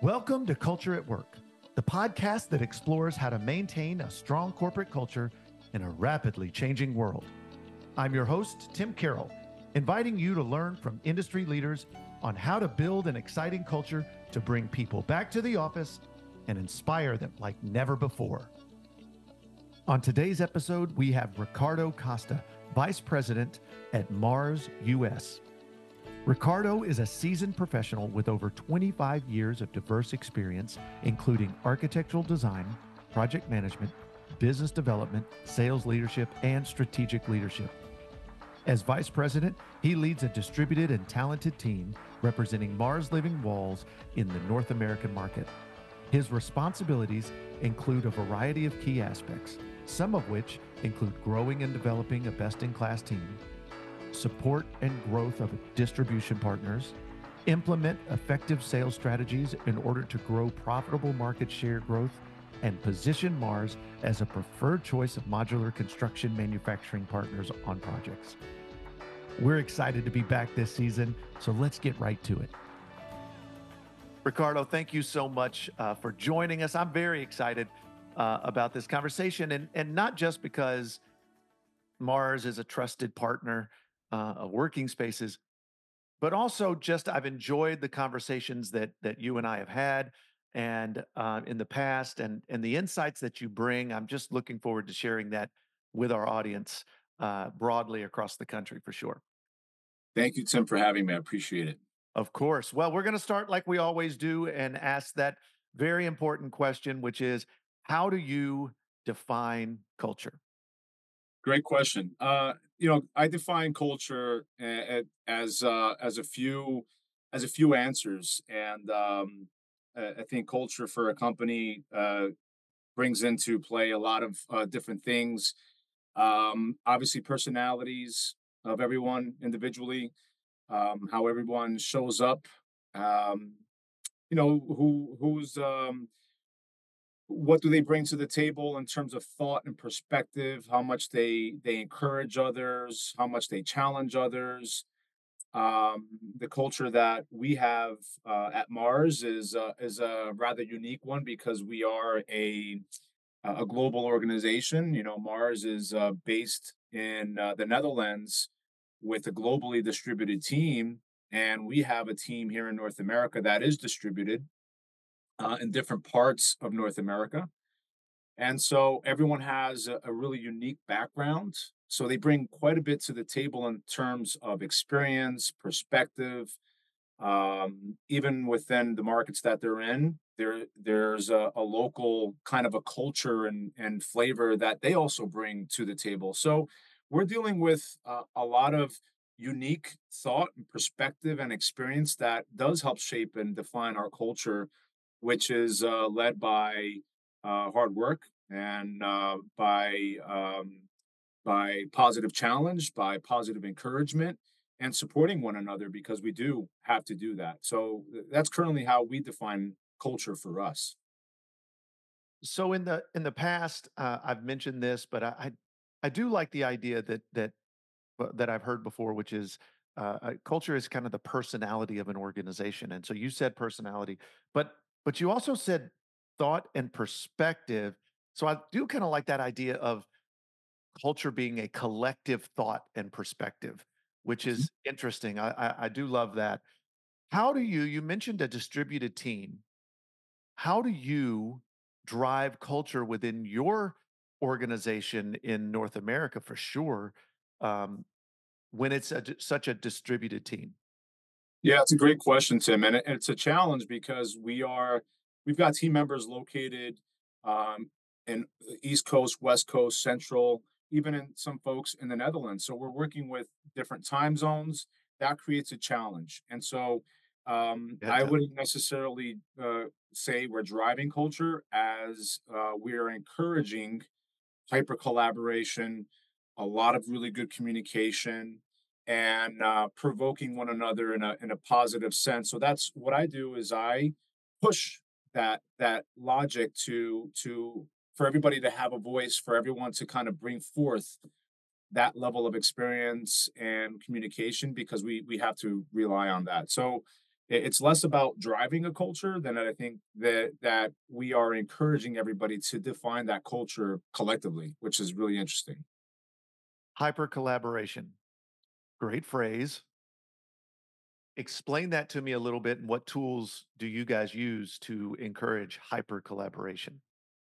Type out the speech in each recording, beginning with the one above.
Welcome to Culture at Work, the podcast that explores how to maintain a strong corporate culture in a rapidly changing world. I'm your host, Tim Carroll, inviting you to learn from industry leaders on how to build an exciting culture to bring people back to the office and inspire them like never before. On today's episode, we have Ricardo Costa, Vice President at Mars US. Ricardo is a seasoned professional with over 25 years of diverse experience, including architectural design, project management, business development, sales leadership, and strategic leadership. As Vice President, he leads a distributed and talented team representing Mars Living Walls in the North American market. His responsibilities include a variety of key aspects, some of which include growing and developing a best-in-class team, support and growth of distribution partners, implement effective sales strategies in order to grow profitable market share growth, and position Mars as a preferred choice of modular construction manufacturing partners on projects. We're excited to be back this season, so let's get right to it. Ricardo, thank you so much for joining us. I'm very excited about this conversation, and not just because Mars is a trusted partner of Working Spaces, but also just I've enjoyed the conversations that you and I have had and in the past, and the insights that you bring. I'm just looking forward to sharing that with our audience broadly across the country for sure. Thank you, Tim, for having me. I appreciate it. Of course. Well, we're going to start like we always do and ask that very important question, which is, how do you define culture? Great question. I define culture as a few answers, and I think culture for a company brings into play a lot of different things. Obviously, personalities of everyone individually, how everyone shows up. Um, who's what do they bring to the table in terms of thought and perspective, how much they encourage others, how much they challenge others. The culture that we have at Mars is a rather unique one because we are a global organization. Mars is based in the Netherlands with a globally distributed team, and we have a team here in North America that is distributed in different parts of North America. And so everyone has a really unique background. So they bring quite a bit to the table in terms of experience, perspective, even within the markets that they're in. There's a local kind of a culture and flavor that they also bring to the table. So we're dealing with a lot of unique thought and perspective and experience that does help shape and define our culture, which is led by hard work and by positive challenge, by positive encouragement, and supporting one another because we do have to do that. So that's currently how we define culture for us. So in the past, I've mentioned this, but I do like the idea that I've heard before, which is culture is kind of the personality of an organization. And so you said personality, but you also said thought and perspective. So I do kind of like that idea of culture being a collective thought and perspective, which Mhm. is interesting. I do love that. How do you mentioned a distributed team? How do you drive culture within your organization in North America for sure, um, when it's such a distributed team? Yeah, it's a great question, Tim, and it's a challenge because we've got team members located um, in the East Coast, West Coast, Central, even in some folks in the Netherlands. So we're working with different time zones. That creates a challenge, and so Yeah, it I does. wouldn't necessarily say we're driving culture as we are encouraging hyper collaboration, a lot of really good communication, and provoking one another in a positive sense. So that's what I do is I push that logic to for everybody to have a voice, for everyone to kind of bring forth that level of experience and communication because we have to rely on that. So It's less about driving a culture than I think that we are encouraging everybody to define that culture collectively, which is really interesting. Hyper collaboration. Great phrase. Explain that to me a little bit, and what tools do you guys use to encourage hyper collaboration?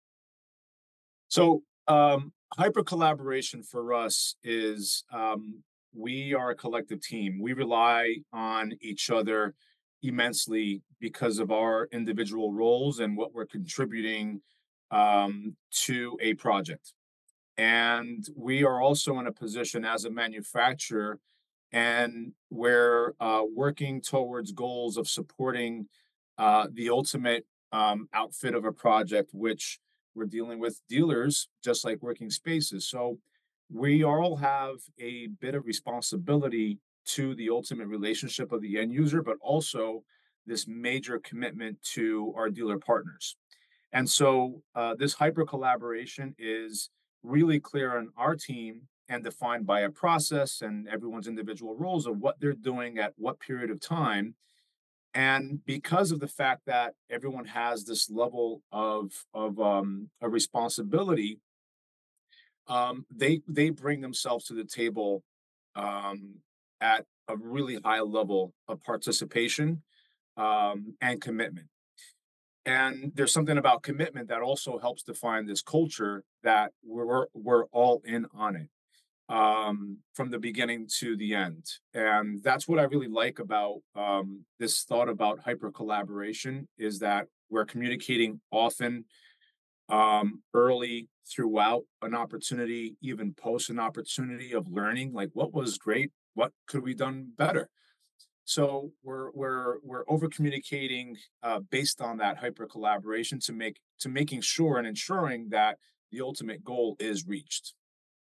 So, hyper collaboration for us is we are a collective team. We rely on each other immensely because of our individual roles and what we're contributing to a project. And we are also in a position as a manufacturer, and we're working towards goals of supporting the ultimate outfit of a project, which we're dealing with dealers, just like working spaces. So we all have a bit of responsibility to the ultimate relationship of the end user, but also this major commitment to our dealer partners. And so this hyper collaboration is really clear on our team and defined by a process and everyone's individual roles of what they're doing at what period of time. And because of the fact that everyone has this level of a responsibility, they bring themselves to the table um, at a really high level of participation and commitment. And there's something about commitment that also helps define this culture that we're all in on it from the beginning to the end. And that's what I really like about this thought about hyper collaboration is that we're communicating often, early throughout an opportunity, even post an opportunity of learning, like what was great, what could we done better. So we're over communicating based on that hyper collaboration to making sure and ensuring that the ultimate goal is reached.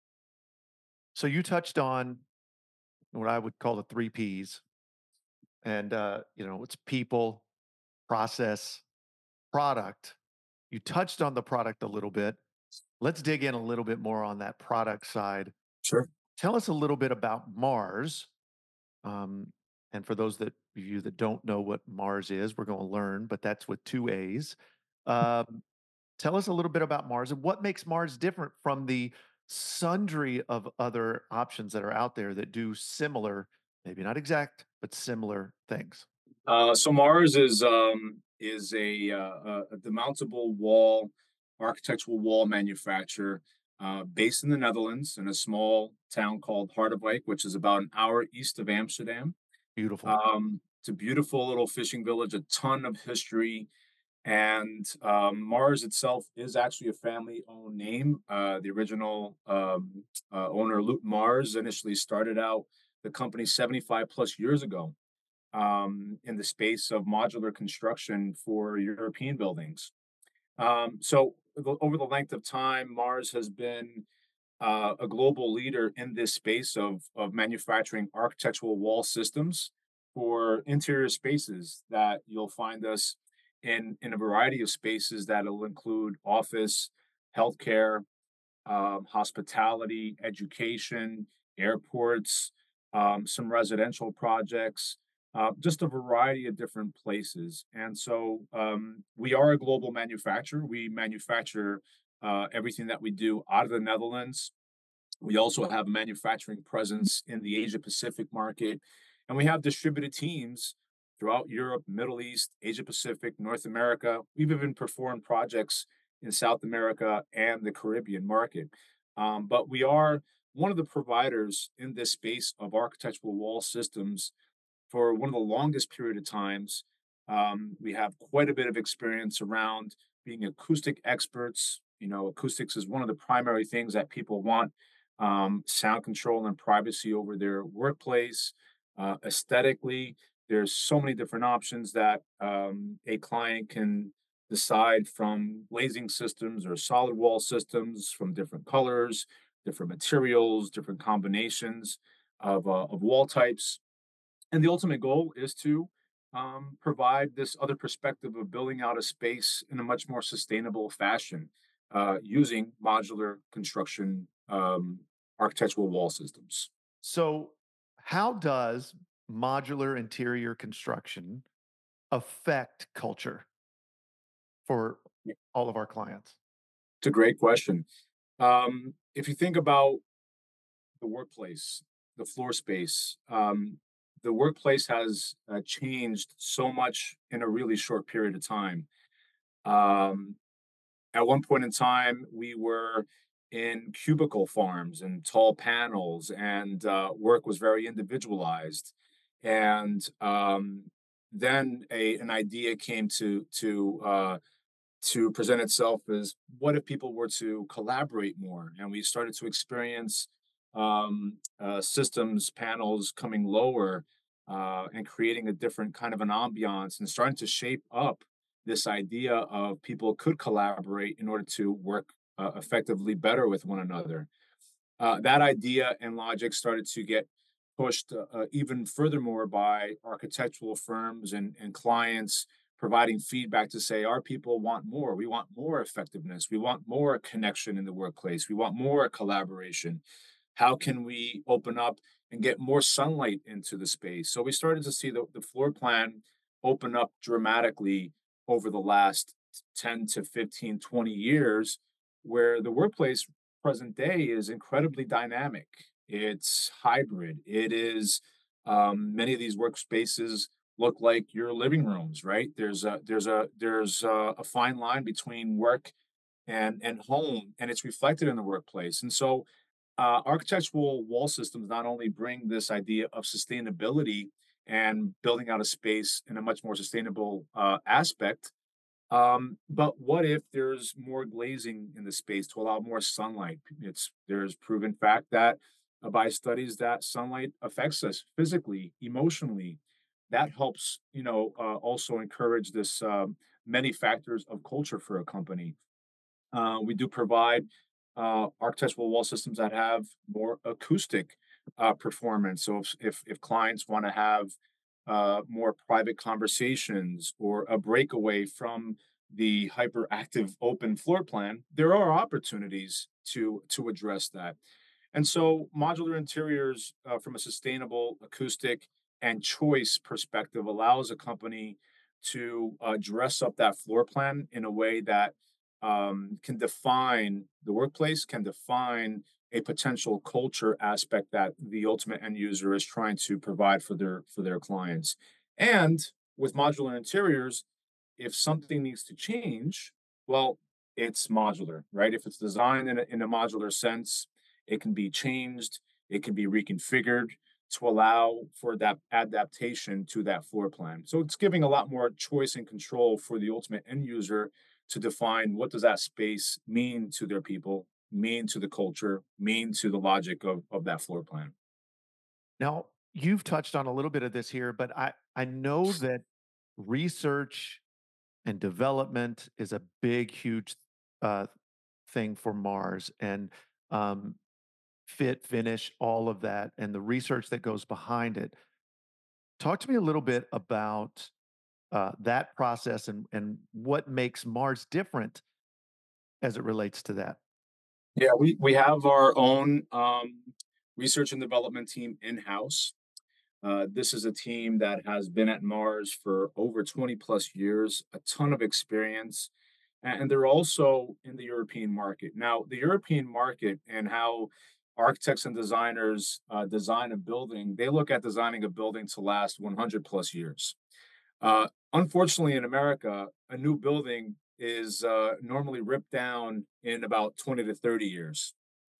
So you touched on what I would call the three P's, and it's people, process, product. You touched on the product a little bit. Let's dig in a little bit more on that product side. Sure. Tell us a little bit about Mars. Um, and for those that of you that don't know what Mars is, we're going to learn, but that's with two A's. Um, Tell us a little bit about Mars and what makes Mars different from the sundry of other options that are out there that do similar, maybe not exact, but similar things. So Mars is a demountable wall, architectural wall manufacturer based in the Netherlands in a small town called Harderwijk, which is about an hour east of Amsterdam. Beautiful. It's a beautiful little fishing village, a ton of history, and Mars itself is actually a family-owned name. The original owner, Luke Mars, initially started out the company 75 plus years ago in the space of modular construction for European buildings. Over the length of time, Mars has been a global leader in this space of manufacturing architectural wall systems for interior spaces that you'll find us in a variety of spaces that'll include office, healthcare, hospitality, education, airports, some residential projects, just a variety of different places. And so we are a global manufacturer. We manufacture everything that we do out of the Netherlands. We also have a manufacturing presence in the Asia Pacific market, and we have distributed teams throughout Europe, Middle East, Asia Pacific, North America. We've even performed projects in South America and the Caribbean market. But we are one of the providers in this space of architectural wall systems for one of the longest period of times. We have quite a bit of experience around being acoustic experts. You know, acoustics is one of the primary things that people want, sound control and privacy over their workplace. Aesthetically, there's so many different options that a client can decide from glazing systems or solid wall systems from different colors, different materials, different combinations of wall types. And the ultimate goal is to provide this other perspective of building out a space in a much more sustainable fashion using modular construction architectural wall systems. So, how does modular interior construction affect culture for Yeah, all of our clients? it's a great question. If you think about the workplace, the floor space, the workplace has changed so much in a really short period of time. Um, at one point in time, we were in cubicle farms and tall panels, and work was very individualized. And then an idea came to present itself as what if people were to collaborate more, and we started to experience systems panels coming lower and creating a different kind of an ambiance and starting to shape up this idea of people could collaborate in order to work effectively better with one another. That idea and logic started to get pushed even furthermore by architectural firms and clients providing feedback to say our people want more. We want more effectiveness. We want more connection in the workplace. We want more collaboration. How can we open up and get more sunlight into the space? So we started to see the floor plan open up dramatically over the last 10 to 15, 20 years, where the workplace present day is incredibly dynamic. It's hybrid. It is many of these workspaces look like your living rooms, right? There's a fine line between work and home, and it's reflected in the workplace. And so, architectural wall systems not only bring this idea of sustainability and building out a space in a much more sustainable aspect, but what if there's more glazing in the space to allow more sunlight? There's proven fact that by studies that sunlight affects us physically, emotionally. That helps, also encourage this many factors of culture for a company. We do provide architectural wall systems that have more acoustic performance. So if clients want to have more private conversations or a breakaway from the hyperactive open floor plan, there are opportunities to address that. And so modular interiors from a sustainable acoustic and choice perspective allows a company to dress up that floor plan in a way that can define the workplace, can define a potential culture aspect that the ultimate end user is trying to provide for their clients. And with modular interiors, if something needs to change, well, it's modular, right? If it's designed in a modular sense, it can be changed, it can be reconfigured to allow for that adaptation to that floor plan. So it's giving a lot more choice and control for the ultimate end user to define what does that space mean to their people, mean to the culture, mean to the logic of that floor plan. Now, you've touched on a little bit of this here, but I know that research and development is a big, huge uh, thing for Mars, and um, fit, finish, all of that, and the research that goes behind it. Talk to me a little bit about that process and what makes Mars different as it relates to that. Yeah, we have our own research and development team in house. This is a team that has been at Mars for over 20 plus years, a ton of experience, and they're also in the European market. Now, the European market and how architects and designers design a building, they look at designing a building to last 100 plus years. Unfortunately, in America, a new building is normally ripped down in about 20 to 30 years.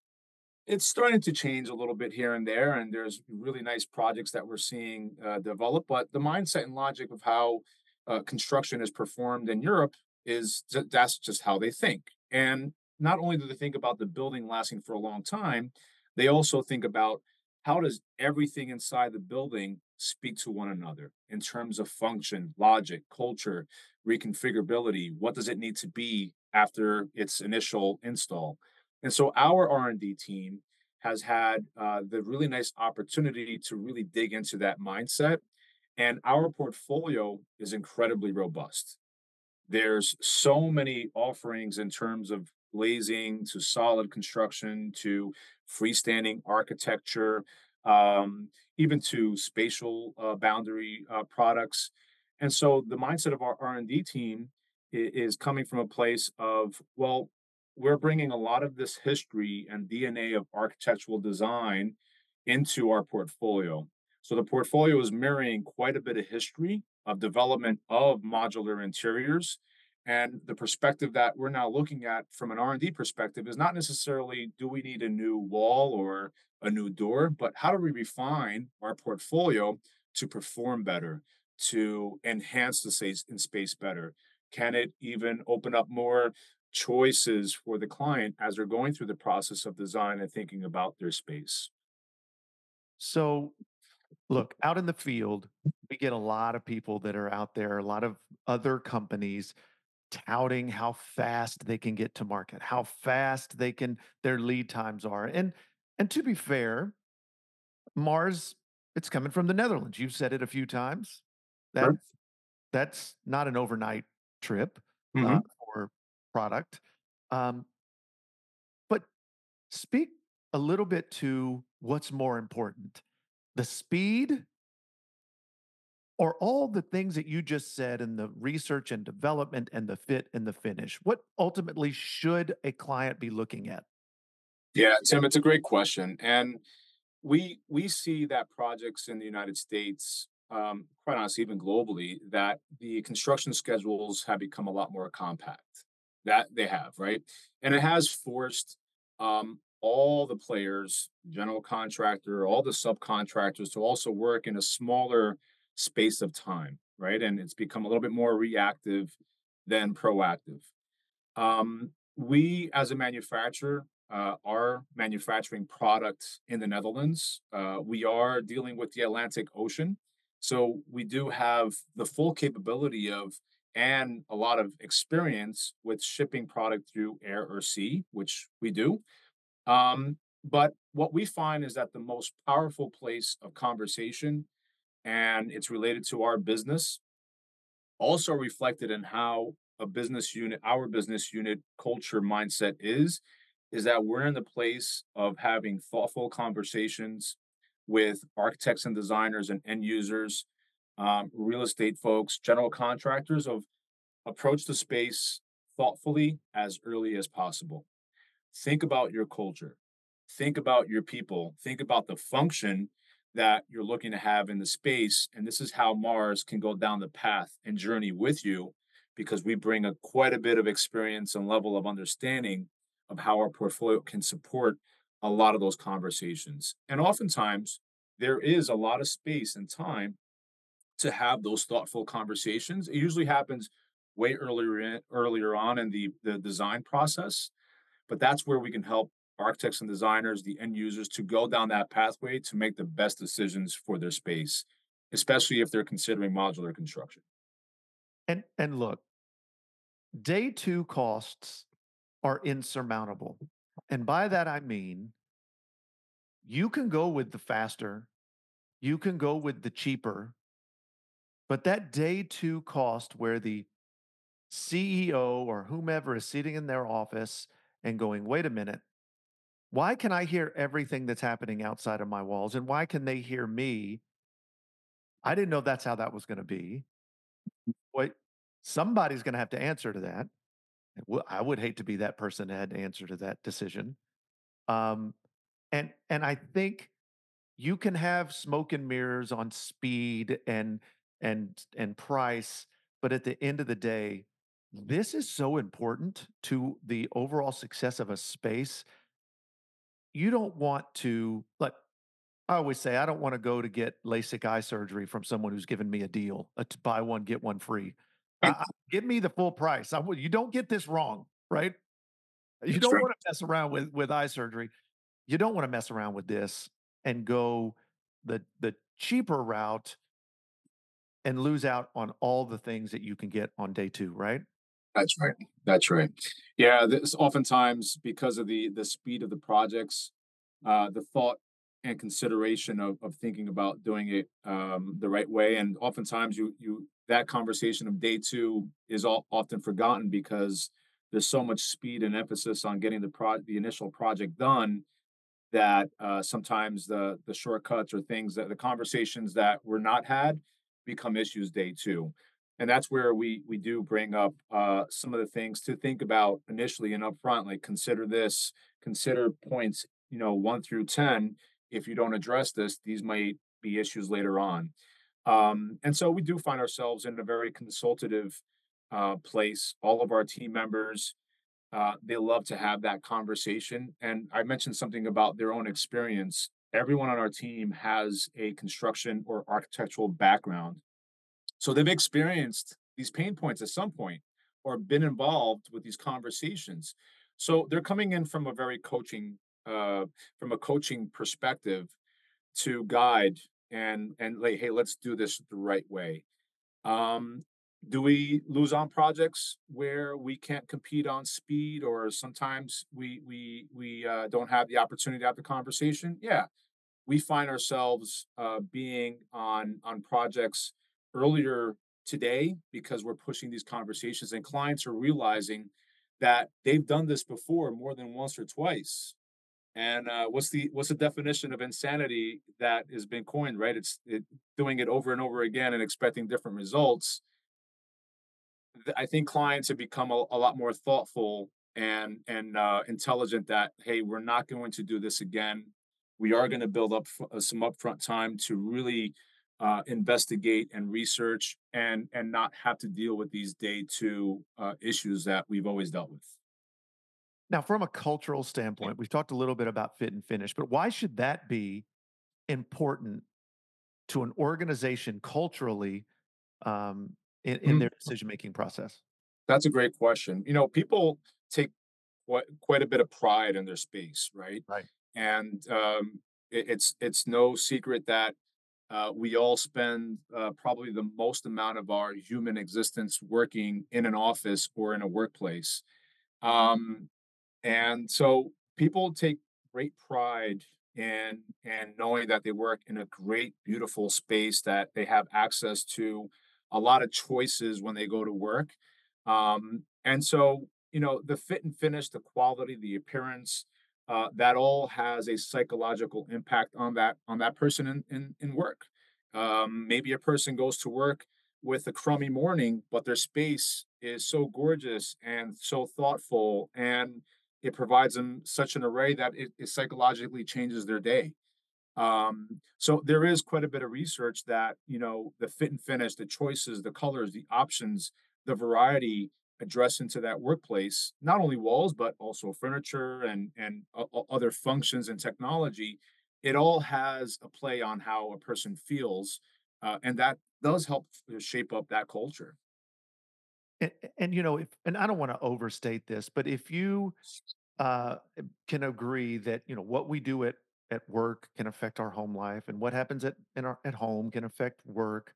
It's starting to change a little bit here and there, and there's really nice projects that we're seeing develop. But the mindset and logic of how construction is performed in Europe that's just how they think. And not only do they think about the building lasting for a long time, they also think about how does everything inside the building speak to one another in terms of function, logic, culture, reconfigurability. What does it need to be after its initial install? And so our R&D team has had the really nice opportunity to really dig into that mindset. And our portfolio is incredibly robust. There's so many offerings in terms of glazing to solid construction to freestanding architecture, even to spatial boundary products. And so the mindset of our R&D team is coming from a place of, well, we're bringing a lot of this history and DNA of architectural design into our portfolio. So the portfolio is mirroring quite a bit of history of development of modular interiors. And the perspective that we're now looking at from an R&D perspective is not necessarily do we need a new wall or a new door, but how do we refine our portfolio to perform better, to enhance the space better? Can it even open up more choices for the client as they're going through the process of design and thinking about their space? So, look, out in the field, we get a lot of people that are out there, a lot of other companies touting how fast they can get to market, how fast they can their lead times are. And to be fair, Mars, it's coming from the Netherlands. You've said it a few times. Sure. That that's not an overnight trip Hmm. for product. Um, but speak a little bit to what's more important, the speed or all the things that you just said in the research and development and the fit and the finish. What ultimately should a client be looking at? Yeah, Tim, it's a great question. And we see that projects in the United States, quite honestly, even globally, that the construction schedules have become a lot more compact. That they have, right? And it has forced all the players, general contractor, all the subcontractors to also work in a smaller space of time, right? And it's become a little bit more reactive than proactive. We, as a manufacturer, are manufacturing products in the Netherlands. We are dealing with the Atlantic Ocean. So we do have the full capability of and a lot of experience with shipping product through air or sea, which we do. But what we find is that the most powerful place of conversation, and it's related to our business, also reflected in how a business unit, our business unit culture mindset is that we're in the place of having thoughtful conversations with architects and designers and end users, real estate folks, general contractors of approach the space thoughtfully as early as possible. Think about your culture. Think about your people. Think about the function that you're looking to have in the space. And this is how Mars can go down the path and journey with you because we bring a quite a bit of experience and level of understanding of how our portfolio can support a lot of those conversations. And oftentimes, there is a lot of space and time to have those thoughtful conversations. It usually happens way earlier on in the design process, but that's where we can help architects and designers, the end users, to go down that pathway to make the best decisions for their space, especially if they're considering modular construction. And look, day two costs are insurmountable. And by that I mean you can go with the faster, you can go with the cheaper, but that day two cost where the CEO or whomever is sitting in their office and going, wait a minute, why can I hear everything that's happening outside of my walls? And why can they hear me? I didn't know that's how that was going to be. Wait, somebody's going to have to answer to that. I would hate to be that person that had to answer to that decision. Um, and I think you can have smoke and mirrors on speed and price, but at the end of the day, this is so important to the overall success of a space. You don't want to like I always say, I don't want to go to get LASIK eye surgery from someone who's given me a deal, to buy one get one free. Give me the full price. You don't get this wrong, right? You That's don't right. want to mess around with eye surgery. You don't want to mess around with this and go the cheaper route and lose out on all the things that you can get on day 2, right? That's right. That's right. Yeah, this oftentimes because of the speed of the projects, the thought and consideration of thinking about doing it the right way, and oftentimes you that conversation of day two is often forgotten because there's so much speed and emphasis on getting the initial project done that sometimes the shortcuts or things that the conversations that were not had become issues day two. And that's where we do bring up some of the things to think about initially and upfront, like consider this, consider points, 1 through 10. If you don't address this, these might be issues later on. And so we do find ourselves in a very consultative place. All of our team members, they love to have that conversation. And I mentioned something about their own experience. Everyone on our team has a construction or architectural background. So they've experienced these pain points at some point or been involved with these conversations. So they're coming in from a very from a coaching perspective to guide and like, hey, let's do this the right way. Um, do we lose on projects where we can't compete on speed, or sometimes we don't have the opportunity to have the conversation? Yeah, we find ourselves being on projects earlier today because we're pushing these conversations, and clients are realizing that they've done this before more than once or twice. And what's the definition of insanity that has been coined, right? Doing it over and over again and expecting different results. I think clients have become a lot more thoughtful and intelligent that, hey, we're not going to do this again. We are going to build up some upfront time to really investigate and research and not have to deal with these day two issues that we've always dealt with. Now, from a cultural standpoint, we've talked a little bit about fit and finish, but why should that be important to an organization culturally in Mhm. their decision making process? That's a great question. People take quite a bit of pride in their space, right? Right. And it's no secret that we all spend probably the most amount of our human existence working in an office or in a workplace. Um, and so people take great pride in knowing that they work in a great, beautiful space, that they have access to a lot of choices when they go to work. And so, the fit and finish, the quality, the appearance, that all has a psychological impact on that person in work. Maybe a person goes to work with a crummy morning, but their space is so gorgeous and so thoughtful, and it provides them such an array that it psychologically changes their day. So there is quite a bit of research that, the fit and finish, the choices, the colors, the options, the variety address into that workplace, not only walls, but also furniture and other functions and technology. It all has a play on how a person feels, and that does help shape up that culture. And if and I don't want to overstate this, but if you can agree that what we do at work can affect our home life, and what happens at home can affect work.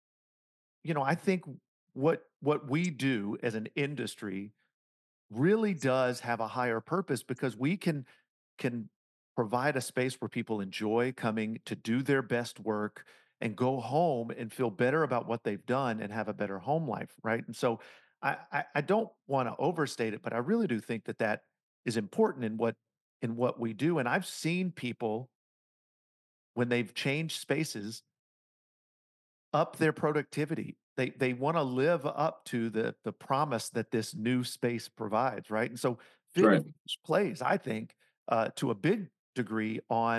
I think what we do as an industry really does have a higher purpose because we can provide a space where people enjoy coming to do their best work and go home and feel better about what they've done and have a better home life, right? And so I don't want to overstate it, but I really do think that that is important in what we do. And I've seen people when they've changed spaces up their productivity. They wanna live up to the promise that this new space provides, right? And so That's fit and right. finish plays, I think, to a big degree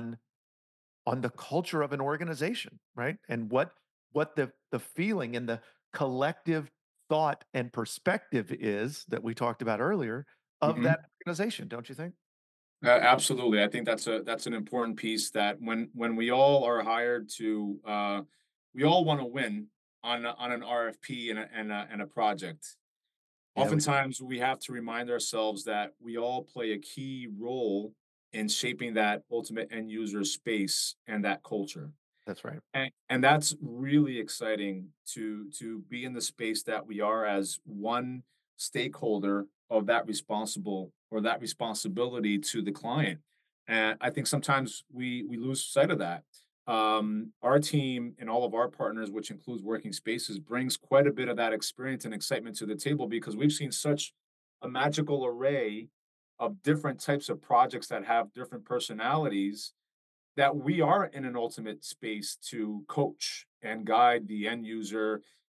on the culture of an organization, right? And what the feeling and the collective thought and perspective is that we talked about earlier of Mhm. that organization, don't you think? Absolutely. I think that's an important piece, that when we all are hired to, we all want to win on an RFP and a project. Yeah, we Oftentimes, we have to remind ourselves that we all play a key role in shaping that ultimate end user space and that culture. that's right. And that's really exciting to be in the space that we are as one stakeholder of that responsible or that responsibility to the client. And I think sometimes we lose sight of that. Our team and all of our partners, which includes Working Spaces, brings quite a bit of that experience and excitement to the table because we've seen such a magical array of different types of projects that have different personalities, that we are in an ultimate space to coach and guide the end user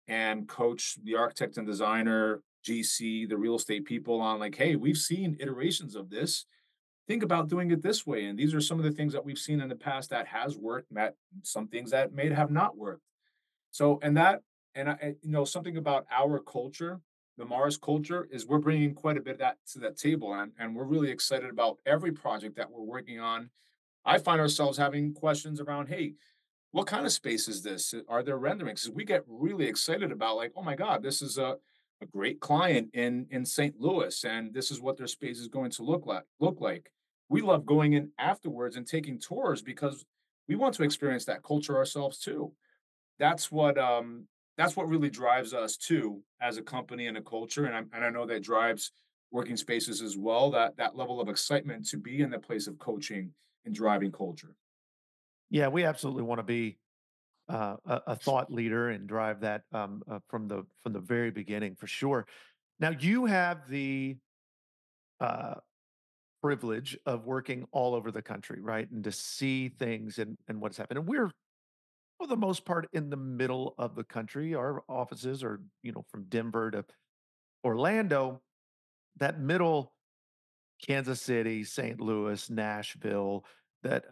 and coach the architect and designer, GC, the real estate people on like, hey, we've seen iterations of this. Think about doing it this way. And these are some of the things that we've seen in the past that has worked, Matt, some things that may have not worked. So, something about our culture, the Mars culture, is we're bringing quite a bit of that to that table. And we're really excited about every project that we're working on. I find ourselves having questions around, hey, what kind of space is this? Are there renderings? 'Cause we get really excited about like, oh my God, this is a great client in St. Louis, and this is what their space is going to look like. We love going in afterwards and taking tours because we want to experience that culture ourselves too. That's what that's what really drives us too as a company and a culture. And I know that drives working spaces as well, that level of excitement to be in the place of coaching and driving culture. Yeah, we absolutely want to be a thought leader and drive that from the very beginning for sure. Now you have the uh, privilege of working all over the country, right, and to see things and what's happening. And we're for the most part in the middle of the country. Our offices are from Denver to Orlando. That middle, Kansas City, St. Louis, Nashville. That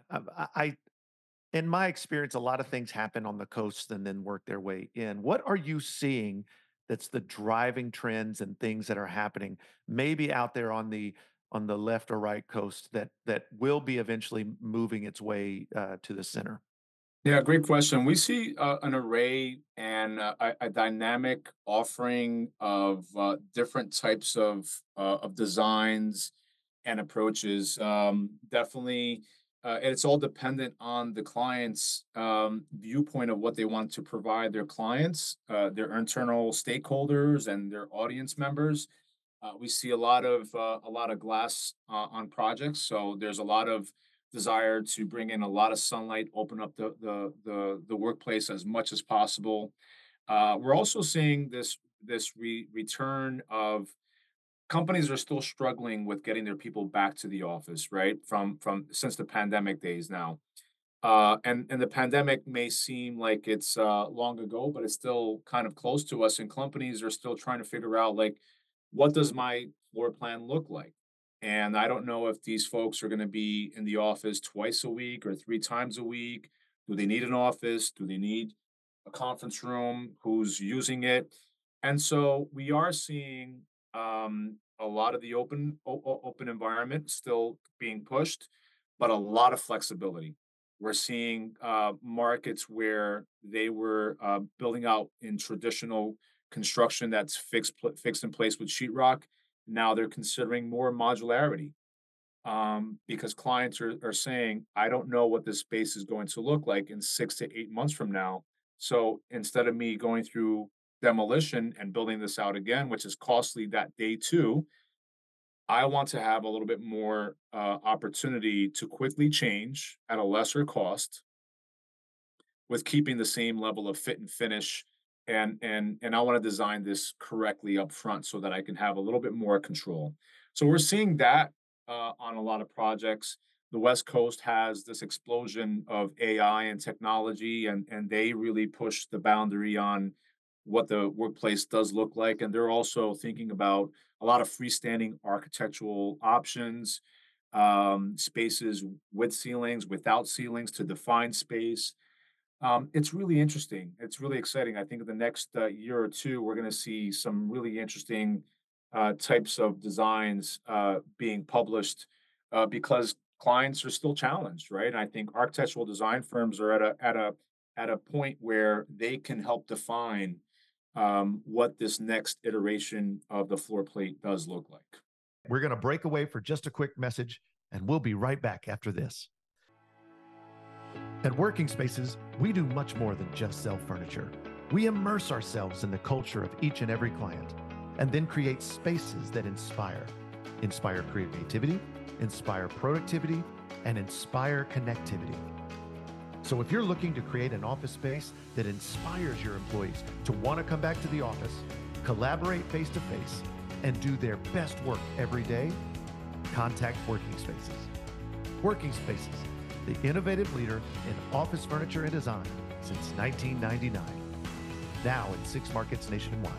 in my experience, a lot of things happen on the coast and then work their way in. What are you seeing that's the driving trends and things that are happening maybe out there on the left or right coast that will be eventually moving its way to the center? Yeah, great question. We see an array and a dynamic offering of different types of designs and approaches. Definitely, and it's all dependent on the client's viewpoint of what they want to provide their clients, their internal stakeholders, and their audience members. We see a lot of glass on projects, so there's a lot of desire to bring in a lot of sunlight, open up the workplace as much as possible. We're also seeing this return of companies are still struggling with getting their people back to the office, right? From since the pandemic days now. And the pandemic may seem like it's long ago, but it's still kind of close to us. And companies are still trying to figure out like, what does my floor plan look like? And I don't know if these folks are going to be in the office twice a week or three times a week. Do they need an office? Do they need a conference room? Who's using it? And so we are seeing a lot of the open environment still being pushed, but a lot of flexibility. We're seeing markets where they were building out in traditional construction that's fixed in place with sheetrock. Now they're considering more modularity because clients are saying, I don't know what this space is going to look like in 6 to 8 months from now. So instead of me going through demolition and building this out again, which is costly that day too, I want to have a little bit more opportunity to quickly change at a lesser cost with keeping the same level of fit and finish. And I want to design this correctly up front so that I can have a little bit more control. So we're seeing that on a lot of projects. The West Coast has this explosion of AI and technology, and they really push the boundary on what the workplace does look like. And they're also thinking about a lot of freestanding architectural options, spaces with ceilings, without ceilings to define space. It's really interesting. It's really exciting. I think in the next year or two, we're going to see some really interesting types of designs being published because clients are still challenged, right? And I think architectural design firms are at a point where they can help define what this next iteration of the floor plate does look like. We're going to break away for just a quick message, and we'll be right back after this. At Working Spaces, we do much more than just sell furniture. We immerse ourselves in the culture of each and every client, and then create spaces that inspire creativity, inspire productivity, and inspire connectivity. So if you're looking to create an office space that inspires your employees to want to come back to the office, collaborate face-to-face, and do their best work every day, contact Working Spaces. Working Spaces, the innovative leader in office furniture and design since 1999. now in 6 markets nationwide.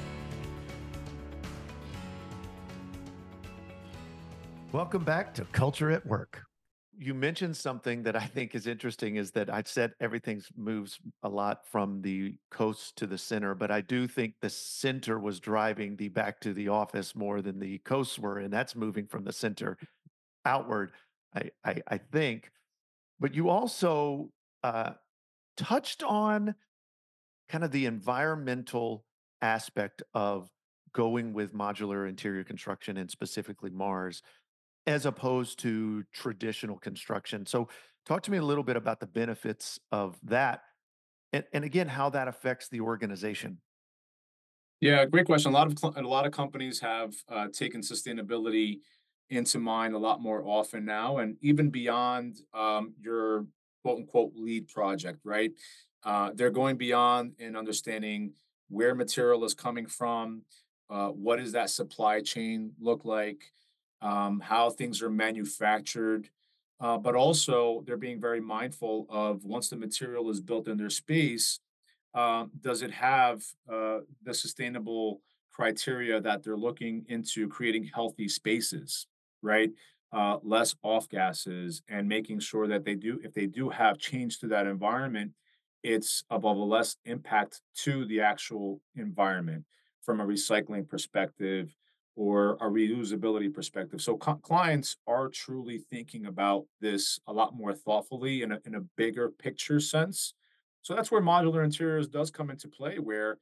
Welcome back to Culture at Work. You mentioned something that I think is interesting is that I said everything moves a lot from the coast to the center, but I do think the center was driving the back to the office more than the coasts were, and that's moving from the center outward, I think. But you also uh, touched on kind of the environmental aspect of going with modular interior construction and specifically Mars as opposed to traditional construction. So, talk to me a little bit about the benefits of that, and again, how that affects the organization. Yeah, great question. A lot of companies have taken sustainability into mind a lot more often now, and even beyond your quote unquote lead project, right? They're going beyond and understanding where material is coming from, what does that supply chain look like, how things are manufactured, but also they're being very mindful of once the material is built in their space, does it have the sustainable criteria that they're looking into creating healthy spaces, right? Less off gases and making sure that if they do have change to that environment, it's above a less impact to the actual environment from a recycling perspective or a reusability perspective. So clients are truly thinking about this a lot more thoughtfully in a bigger picture sense. So that's where modular interiors does come into play, where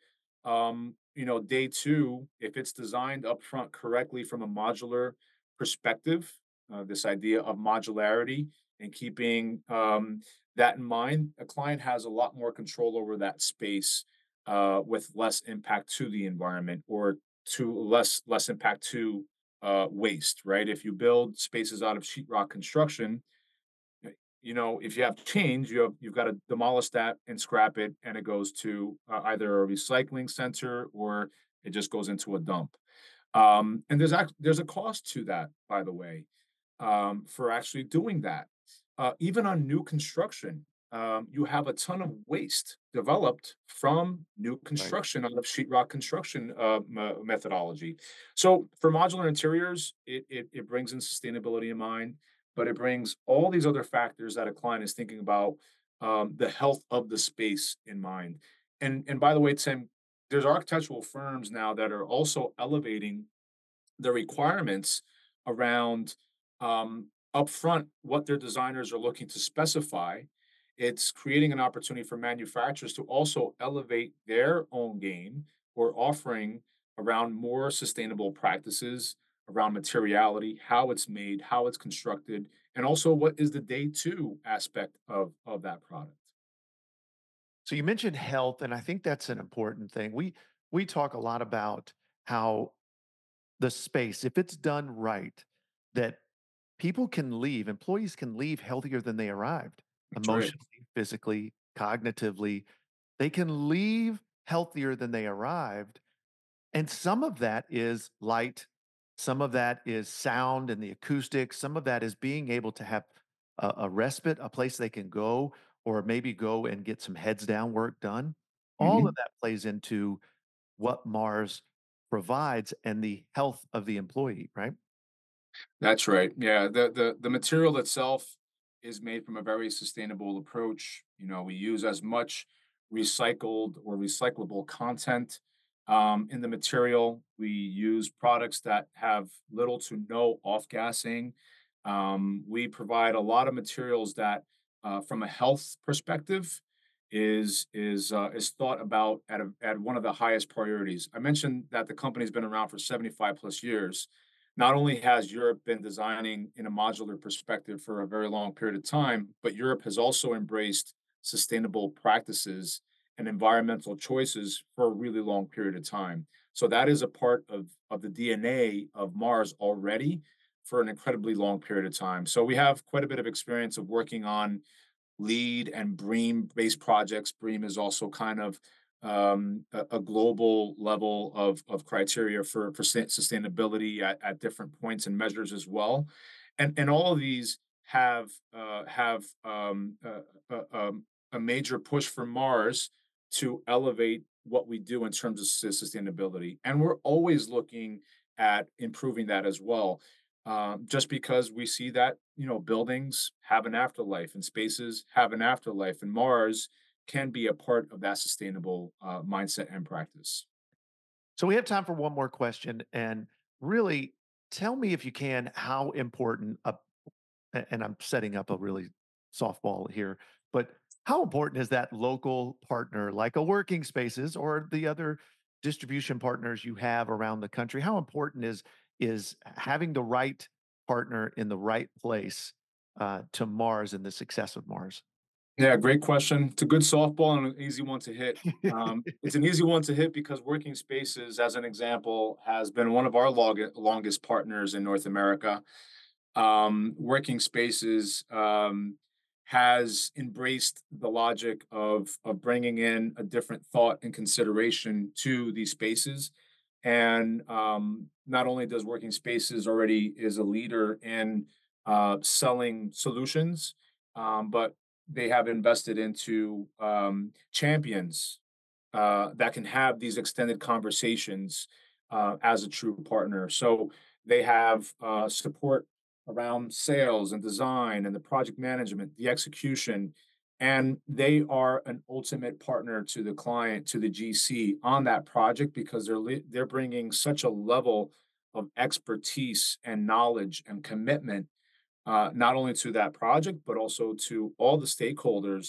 day two, if it's designed upfront correctly from a modular perspective, this idea of modularity and keeping that in mind, a client has a lot more control over that space with less impact to the environment or to less impact to waste. Right? If you build spaces out of sheetrock construction, if you have change, you've got to demolish that and scrap it, and it goes to either a recycling center or it just goes into a dump. And there's a cost to that, by the way, for actually doing that. Even on new construction, you have a ton of waste developed from new Right. construction out of sheetrock construction methodology. So for modular interiors, it brings in sustainability in mind, but it brings all these other factors that a client is thinking about, the health of the space in mind. And by the way, Tim, there's architectural firms now that are also elevating the requirements around upfront what their designers are looking to specify. It's creating an opportunity for manufacturers to also elevate their own game or offering around more sustainable practices around materiality, how it's made, how it's constructed, and also what is the day two aspect of that product. So you mentioned health, and I think that's an important thing. We talk a lot about how the space, if it's done right, that people can leave, employees can leave healthier than they arrived, That's right. emotionally, physically, cognitively. They can leave healthier than they arrived. And some of that is light, some of that is sound and the acoustics, some of that is being able to have a respite, a place they can go, or maybe go and get some heads down work done. All of Mhm. that plays into what Mars provides and the health of the employee, right? That's right. Yeah, the material itself is made from a very sustainable approach. We use as much recycled or recyclable content in the material. We use products that have little to no off-gassing. We provide a lot of materials that, from a health perspective, is thought about at one of the highest priorities. I mentioned that the company's been around for 75 plus years. Not only has Europe been designing in a modular perspective for a very long period of time, but Europe has also embraced sustainable practices and environmental choices for a really long period of time. So that is a part of the DNA of Mars already for an incredibly long period of time. So we have quite a bit of experience of working on LEED and BREEAM based projects. BREEAM is also kind of a global level of criteria for sustainability at different points and measures as well. And all of these have a major push for Mars to elevate what we do in terms of sustainability, and we're always looking at improving that as well. Just because we see that buildings have an afterlife and spaces have an afterlife, and Mars can be a part of that sustainable mindset and practice. So we have time for one more question, and really tell me if you can how important and I'm setting up a really softball here, but how important is that local partner like a working spaces or the other distribution partners you have around the country? How important is having the right partner in the right place to Mars and the success of Mars? Yeah, great question. It's a good softball and an easy one to hit. It's an easy one to hit because Working Spaces, as an example, has been one of our longest partners in North America. Working Spaces has embraced the logic of bringing in a different thought and consideration to these spaces. And not only does Working Spaces already is a leader in selling solutions, but they have invested into champions that can have these extended conversations as a true partner. So they have support around sales and design and the project management, the execution, and they are an ultimate partner to the client, to the GC on that project because they're bringing such a level of expertise and knowledge and commitment not only to that project but also to all the stakeholders.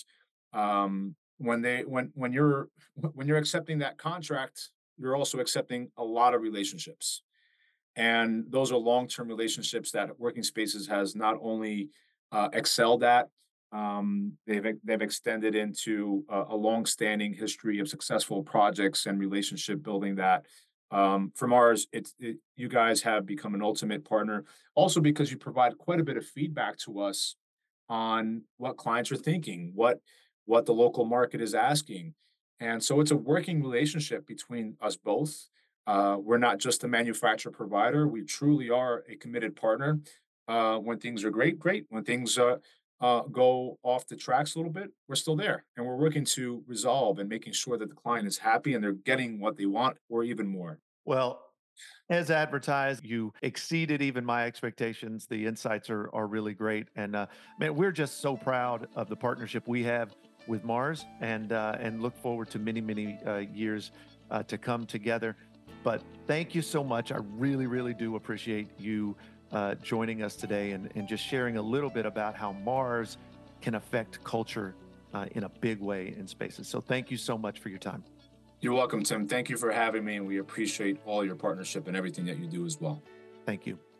When you're when you're accepting that contract, you're also accepting a lot of relationships, and those are long-term relationships that Working Spaces has not only excelled at. They've extended into a long-standing history of successful projects and relationship building that from ours, you guys have become an ultimate partner. Also, because you provide quite a bit of feedback to us on what clients are thinking, what the local market is asking, and so it's a working relationship between us both. We're not just a manufacturer provider; we truly are a committed partner. When things are great, great. When things go off the tracks a little bit, we're still there, and we're working to resolve and making sure that the client is happy and they're getting what they want or even more. Well, as advertised, you exceeded even my expectations. The insights are really great, and man, we're just so proud of the partnership we have with Mars, and look forward to many years to come together. But thank you so much. I really do appreciate you joining us today and just sharing a little bit about how Mars can affect culture in a big way in spaces. So thank you so much for your time. You're welcome, Tim. Thank you for having me, and we appreciate all your partnership and everything that you do as well. Thank you.